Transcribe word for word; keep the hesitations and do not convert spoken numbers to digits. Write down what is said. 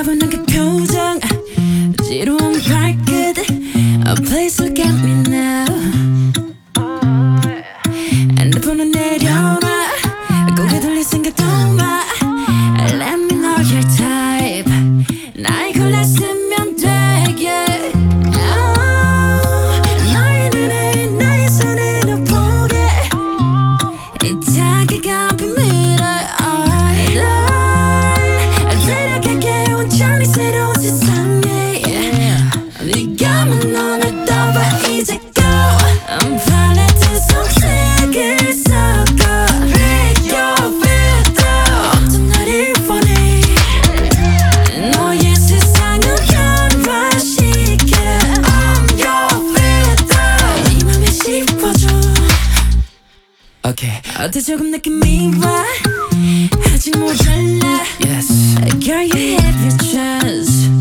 차분한 그 표정 지루한 발끝 Oh please look at me now 핸드폰은 내려놔 고개 돌릴 생각도 마 Let me know your type 날 골랐으면 돼 yeah. oh, 너의 눈에 나의 손으로 보게 이 자기가 비밀을 널 데려갈게 온전히 새로운 세상에 yeah. 네가 만 눈을 떠봐 이제 go I'm 팔레트 속색을 섞어 Pick your filter 어떤 나를 원해 너의 세상을 변화시켜 I'm your filter 네 맘에 씹어줘 Okay. 어때 조금 느낌이 와 아직 모자라 Yes. Girl you have your chance